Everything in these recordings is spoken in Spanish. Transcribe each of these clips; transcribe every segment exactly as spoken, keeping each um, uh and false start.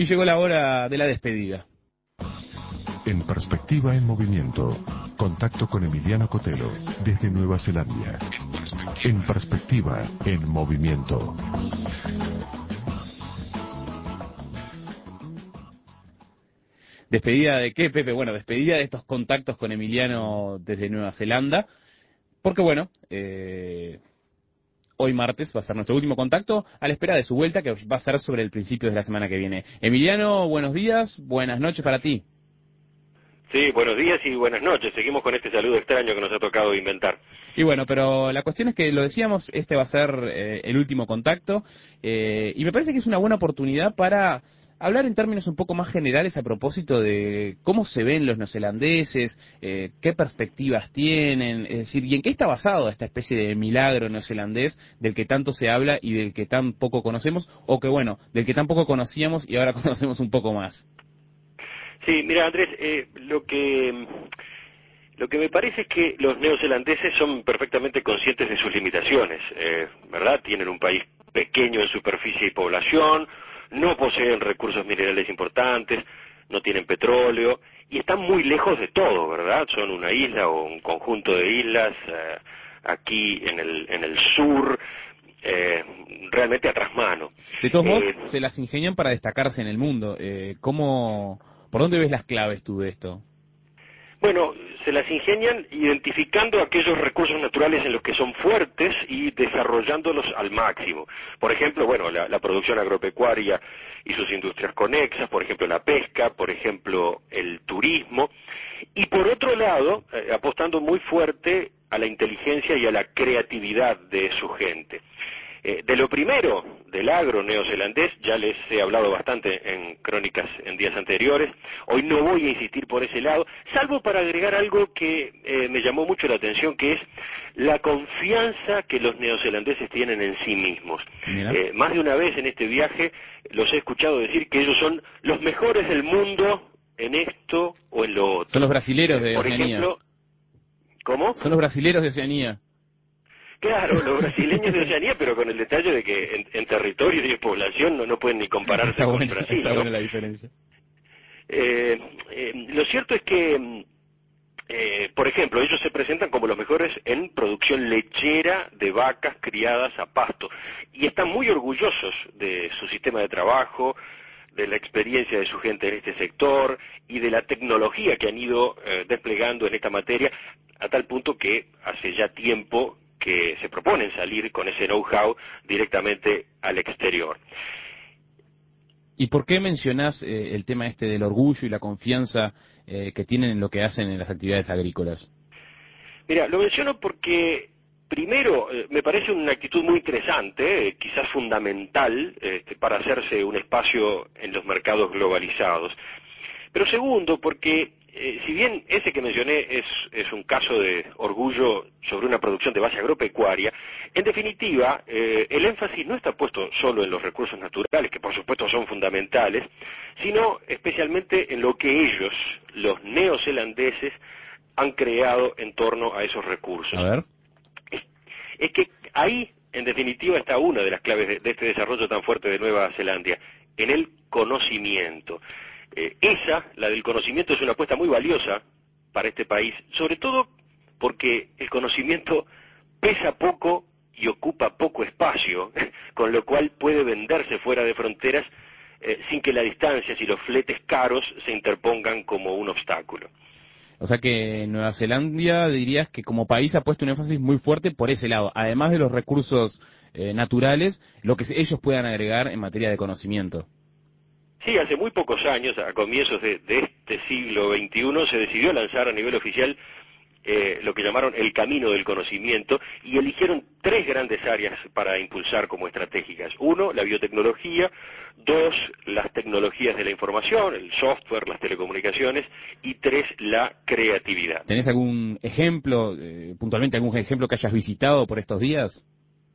Y llegó la hora de la despedida. En Perspectiva en Movimiento, contacto con Emiliano Cotelo, desde Nueva Zelanda. En Perspectiva en Movimiento. ¿Despedida de qué, Pepe? Bueno, despedida de estos contactos con Emiliano desde Nueva Zelanda, porque bueno, eh, hoy martes va a ser nuestro último contacto, a la espera de su vuelta, que va a ser sobre el principio de la semana que viene. Emiliano, buenos días, buenas noches para ti. Sí, buenos días y buenas noches. Seguimos con este saludo extraño que nos ha tocado inventar. Y bueno, pero la cuestión es que lo decíamos, este va a ser eh, el último contacto, eh, y me parece que es una buena oportunidad para hablar en términos un poco más generales a propósito de cómo se ven los neozelandeses, eh, qué perspectivas tienen, es decir, y en qué está basado esta especie de milagro neozelandés del que tanto se habla y del que tan poco conocemos, o que bueno, del que tan poco conocíamos y ahora conocemos un poco más. Sí, mira Andrés, eh, lo que lo que me parece es que los neozelandeses son perfectamente conscientes de sus limitaciones, eh, ¿verdad? Tienen un país pequeño en superficie y población, no poseen recursos minerales importantes, no tienen petróleo y están muy lejos de todo, ¿verdad? Son una isla o un conjunto de islas eh, aquí en el en el sur, eh, realmente a trasmano. De todos modos, Eh, se las ingenian para destacarse en el mundo. Eh, ¿cómo, por dónde ves las claves tú de esto? Bueno, se las ingenian identificando aquellos recursos naturales en los que son fuertes y desarrollándolos al máximo. Por ejemplo, bueno, la, la producción agropecuaria y sus industrias conexas, por ejemplo, la pesca, por ejemplo, el turismo. Y por otro lado, eh, apostando muy fuerte a la inteligencia y a la creatividad de su gente. Eh, de lo primero, del agro neozelandés, ya les he hablado bastante en crónicas en días anteriores, hoy no voy a insistir por ese lado, salvo para agregar algo que eh, me llamó mucho la atención, que es la confianza que los neozelandeses tienen en sí mismos. Eh, más de una vez en este viaje los he escuchado decir que ellos son los mejores del mundo en esto o en lo otro. Son los brasileros de eh, por Oceanía. ejemplo, ¿cómo? Son los brasileros de Oceanía. Claro, los brasileños de Oceanía, pero con el detalle de que en, en territorio y en población no, no pueden ni compararse Está con buena, Brasil, está ¿no? buena la diferencia. Eh, eh, lo cierto es que, eh, por ejemplo, ellos se presentan como los mejores en producción lechera de vacas criadas a pasto y están muy orgullosos de su sistema de trabajo, de la experiencia de su gente en este sector y de la tecnología que han ido eh, desplegando en esta materia, a tal punto que hace ya tiempo que se proponen salir con ese know-how directamente al exterior. ¿Y por qué mencionás eh, el tema este del orgullo y la confianza eh, que tienen en lo que hacen en las actividades agrícolas? Mira, lo menciono porque, primero, eh, me parece una actitud muy interesante, eh, quizás fundamental, eh, para hacerse un espacio en los mercados globalizados. Pero segundo, porque eh, si bien ese que mencioné es, es un caso de orgullo sobre una producción de base agropecuaria, en definitiva, eh, el énfasis no está puesto solo en los recursos naturales, que por supuesto son fundamentales, sino especialmente en lo que ellos, los neozelandeses, han creado en torno a esos recursos. A ver. Es, es que ahí, en definitiva, está una de las claves de, de este desarrollo tan fuerte de Nueva Zelanda, en el conocimiento. Eh, esa, la del conocimiento, es una apuesta muy valiosa para este país, sobre todo porque el conocimiento pesa poco y ocupa poco espacio, con lo cual puede venderse fuera de fronteras eh, sin que las distancias y los fletes caros se interpongan como un obstáculo. O sea que Nueva Zelanda dirías que como país ha puesto un énfasis muy fuerte por ese lado, además de los recursos eh, naturales, lo que ellos puedan agregar en materia de conocimiento. Sí, hace muy pocos años, a comienzos de, de este siglo veintiuno, se decidió lanzar a nivel oficial eh, lo que llamaron el camino del conocimiento y eligieron tres grandes áreas para impulsar como estratégicas. Uno, la biotecnología. Dos, las tecnologías de la información, el software, las telecomunicaciones. Y tres, la creatividad. ¿Tenés algún ejemplo, eh, puntualmente algún ejemplo que hayas visitado por estos días?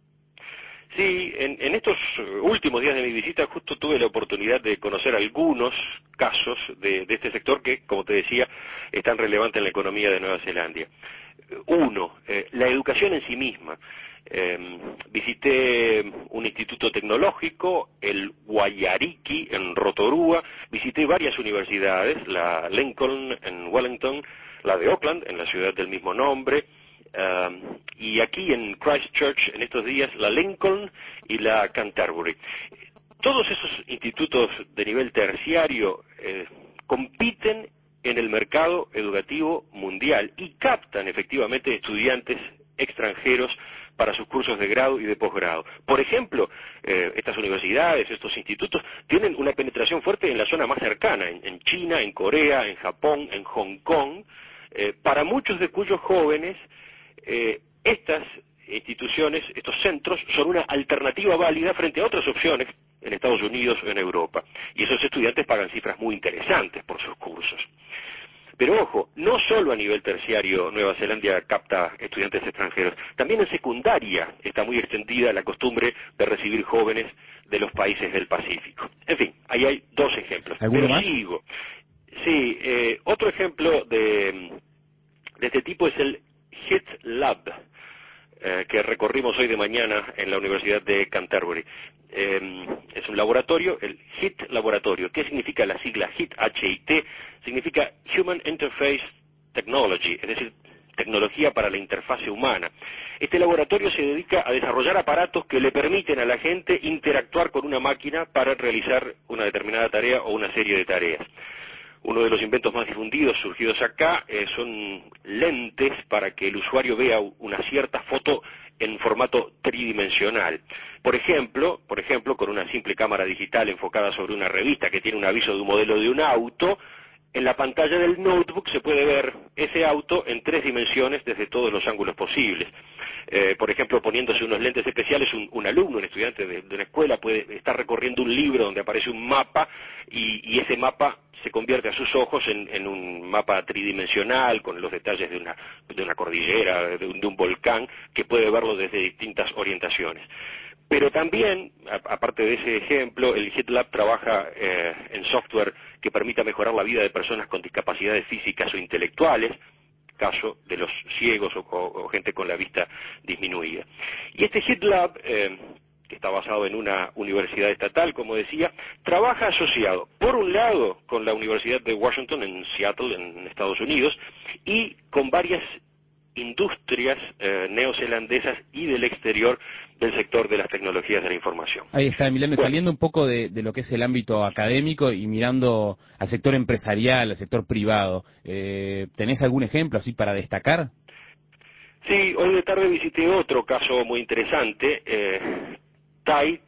Sí, en, en estos últimos días de mi visita justo tuve la oportunidad de conocer algunos casos de, de este sector que, como te decía, es tan relevante en la economía de Nueva Zelanda. Uno, eh, la educación en sí misma. Eh, visité un instituto tecnológico, el Guayariqui en Rotorua, visité varias universidades, la Lincoln en Wellington, la de Auckland en la ciudad del mismo nombre, uh, y aquí en Christchurch en estos días la Lincoln y la Canterbury. Todos esos institutos de nivel terciario eh, compiten en el mercado educativo mundial y captan efectivamente estudiantes extranjeros para sus cursos de grado y de posgrado. Por ejemplo, eh, estas universidades, estos institutos, tienen una penetración fuerte en la zona más cercana, en, en China, en Corea, en Japón, en Hong Kong, eh, para muchos de cuyos jóvenes eh, estas instituciones, estos centros, son una alternativa válida frente a otras opciones en Estados Unidos o en Europa. Y esos estudiantes pagan cifras muy interesantes por sus cursos. Pero ojo, no solo a nivel terciario Nueva Zelanda capta estudiantes extranjeros, también en secundaria está muy extendida la costumbre de recibir jóvenes de los países del Pacífico. En fin, ahí hay dos ejemplos. ¿Alguno Pero más? sigo. Sí, eh, otro ejemplo de, de este tipo es el HIT Lab, eh, que recorrimos hoy de mañana en la Universidad de Canterbury. Eh, es un laboratorio, el HIT Laboratorio. ¿Qué significa la sigla HIT? H I T significa Human Interface Technology, es decir, tecnología para la interfase humana. Este laboratorio se dedica a desarrollar aparatos que le permiten a la gente interactuar con una máquina para realizar una determinada tarea o una serie de tareas. Uno de los inventos más difundidos surgidos acá eh, son lentes para que el usuario vea una cierta foto en formato tridimensional. Por ejemplo, por ejemplo, con una simple cámara digital enfocada sobre una revista que tiene un aviso de un modelo de un auto, en la pantalla del notebook se puede ver ese auto en tres dimensiones desde todos los ángulos posibles. Eh, por ejemplo, poniéndose unos lentes especiales, un, un alumno, un estudiante de, de una escuela puede estar recorriendo un libro donde aparece un mapa y, y ese mapa se convierte a sus ojos en, en un mapa tridimensional con los detalles de una, de una cordillera, de un, de un volcán, que puede verlo desde distintas orientaciones. Pero también, a, aparte de ese ejemplo, el HIT Lab trabaja eh, en software que permita mejorar la vida de personas con discapacidades físicas o intelectuales, caso de los ciegos o, o, o gente con la vista disminuida. Y este HIT Lab, eh, que está basado en una universidad estatal, como decía, trabaja asociado, por un lado, con la Universidad de Washington en Seattle, en Estados Unidos, y con varias industrias eh, neozelandesas y del exterior del sector de las tecnologías de la información. Ahí está, Emiliano, Bueno, saliendo un poco de, de lo que es el ámbito académico y mirando al sector empresarial, al sector privado, eh, ¿tenés algún ejemplo así para destacar? sí, hoy de tarde visité otro caso muy interesante, eh, Tite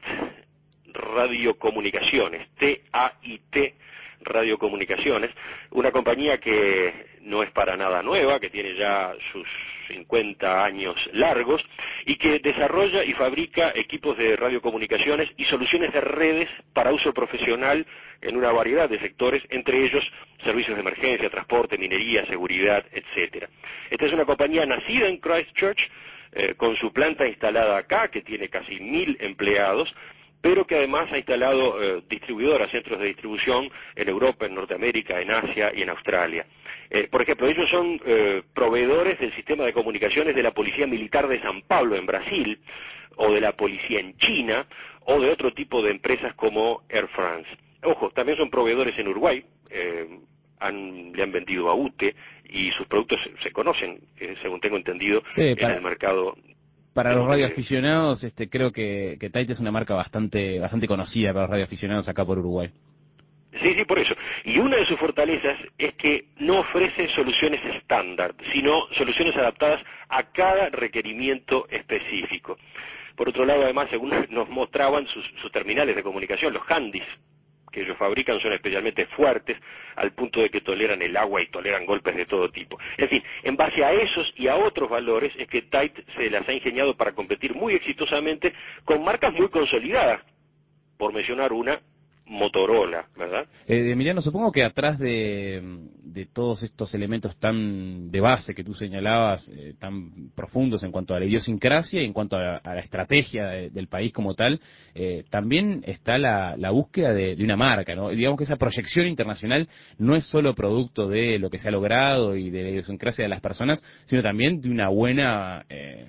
Radiocomunicaciones, T A I T Radiocomunicaciones, una compañía que no es para nada nueva, que tiene ya sus cincuenta años largos y que desarrolla y fabrica equipos de radiocomunicaciones y soluciones de redes para uso profesional en una variedad de sectores, entre ellos servicios de emergencia, transporte, minería, seguridad, etcétera. Esta es una compañía nacida en Christchurch, eh, con su planta instalada acá, que tiene casi mil empleados, pero que además ha instalado eh, distribuidoras, centros de distribución en Europa, en Norteamérica, en Asia y en Australia. Eh, por ejemplo, ellos son eh, proveedores del sistema de comunicaciones de la Policía Militar de San Pablo, en Brasil, o de la policía en China, o de otro tipo de empresas como Air France. Ojo, también son proveedores en Uruguay, eh, han, le han vendido a U T E y sus productos se, se conocen, eh, según tengo entendido, Sí, para... en el mercado. Para los radioaficionados, este, creo que, que Tite es una marca bastante bastante conocida para los radioaficionados acá por Uruguay. Sí, sí, por eso. Y una de sus fortalezas es que no ofrece soluciones estándar, sino soluciones adaptadas a cada requerimiento específico. Por otro lado, además, según nos mostraban sus, sus terminales de comunicación, los handys que ellos fabrican son especialmente fuertes al punto de que toleran el agua y toleran golpes de todo tipo. En fin, en base a esos y a otros valores es que Tite se las ha ingeniado para competir muy exitosamente con marcas muy consolidadas, por mencionar una, Motorola, ¿verdad? Eh, Emiliano, supongo que atrás de, de todos estos elementos tan de base que tú señalabas, eh, tan profundos en cuanto a la idiosincrasia y en cuanto a, a la estrategia de, del país como tal, eh, también está la, la búsqueda de, de una marca, ¿no? Digamos que esa proyección internacional no es solo producto de lo que se ha logrado y de la idiosincrasia de las personas, sino también de una buena... Eh,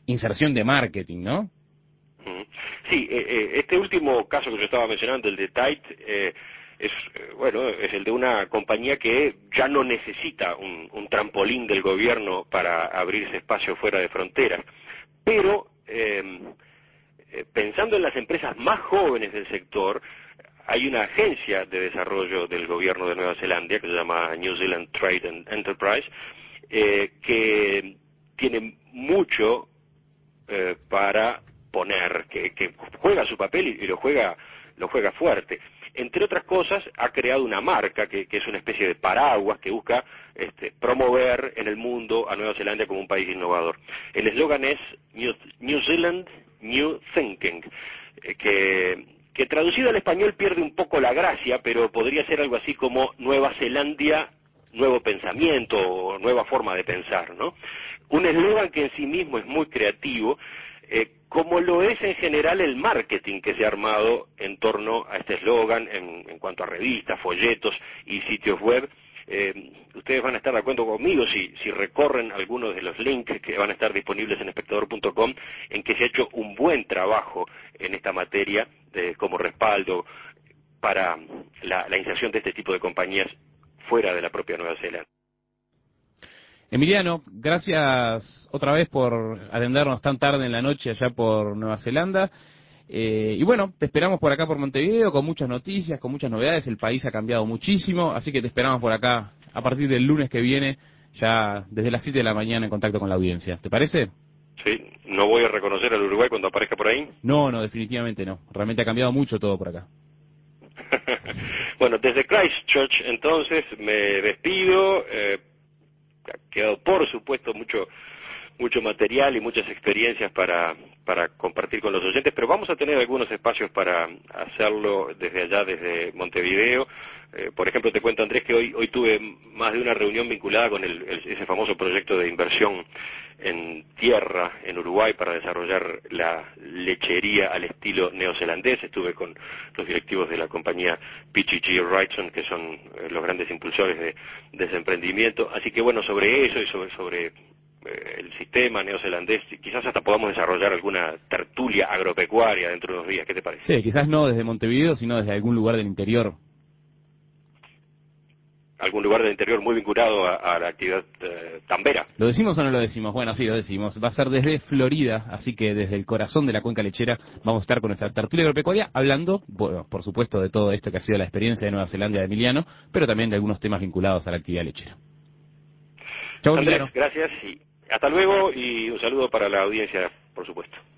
inserción de marketing, ¿no? Sí, eh, eh, este último caso que yo estaba mencionando, el de Tide, eh, es eh, bueno, es el de una compañía que ya no necesita un, un trampolín del gobierno para abrirse espacio fuera de fronteras, pero eh, eh, pensando en las empresas más jóvenes del sector, hay una agencia de desarrollo del gobierno de Nueva Zelanda que se llama New Zealand Trade and Enterprise, eh, que tiene mucho eh, para poner, que, que juega su papel y, y lo juega lo juega fuerte. Entre otras cosas, ha creado una marca que, que es una especie de paraguas que busca este, promover en el mundo a Nueva Zelanda como un país innovador. El eslogan es New, New Zealand New Thinking, eh, que, que traducido al español pierde un poco la gracia, pero podría ser algo así como Nueva Zelandia, nuevo pensamiento o nueva forma de pensar, ¿no? Un eslogan que en sí mismo es muy creativo, eh, como lo es en general el marketing que se ha armado en torno a este eslogan en, en cuanto a revistas, folletos y sitios web. Eh, ustedes van a estar de acuerdo conmigo si, si recorren algunos de los links que van a estar disponibles en espectador punto com, en que se ha hecho un buen trabajo en esta materia de, como respaldo para la, la inserción de este tipo de compañías fuera de la propia Nueva Zelanda. Emiliano, gracias otra vez por atendernos tan tarde en la noche allá por Nueva Zelanda. Eh, y bueno, te esperamos por acá por Montevideo con muchas noticias, con muchas novedades. El país ha cambiado muchísimo, así que te esperamos por acá a partir del lunes que viene, ya desde las siete de la mañana en contacto con la audiencia. ¿Te parece? Sí, no voy a reconocer al Uruguay cuando aparezca por ahí. No, no, definitivamente no. Realmente ha cambiado mucho todo por acá. Bueno, desde Christchurch entonces me despido. Eh, ha quedado por supuesto mucho mucho material y muchas experiencias para para compartir con los oyentes, pero vamos a tener algunos espacios para hacerlo desde allá, desde Montevideo. Eh, por ejemplo, te cuento, Andrés, que hoy hoy tuve más de una reunión vinculada con el, el, ese famoso proyecto de inversión en tierra en Uruguay para desarrollar la lechería al estilo neozelandés. Estuve con los directivos de la compañía P G G Wrightson, que son eh, los grandes impulsores de, de ese emprendimiento. Así que bueno, sobre eso y sobre, sobre eh, el sistema neozelandés, quizás hasta podamos desarrollar alguna tertulia agropecuaria dentro de unos días. ¿Qué te parece? Sí, quizás no desde Montevideo, sino desde algún lugar del interior. Algún lugar del interior muy vinculado a, a la actividad eh, tambera. ¿Lo decimos o no lo decimos? Bueno, sí, lo decimos. Va a ser desde Florida, así que desde el corazón de la cuenca lechera vamos a estar con nuestra tertulia agropecuaria hablando, bueno, por supuesto, de todo esto que ha sido la experiencia de Nueva Zelanda de Emiliano, pero también de algunos temas vinculados a la actividad lechera. Chau, Andrés, Emiliano. gracias y hasta luego, y un saludo para la audiencia, por supuesto.